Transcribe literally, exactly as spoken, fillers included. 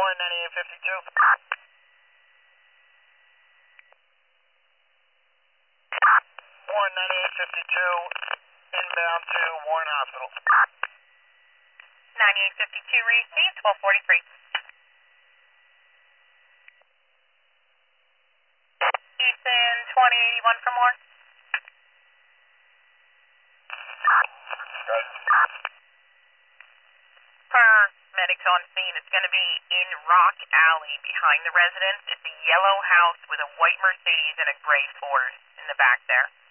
Warren ninety-eight fifty-two. Warren ninety-eight fifty-two, inbound to Warren Hospital. ninety-eight fifty-two, receive twelve forty-three. Houston twenty eighty-one for more. Good. Paramedics on scene. It's going to be in Rock Alley behind the residence. It's a yellow house with a white Mercedes and a gray Ford in the back there.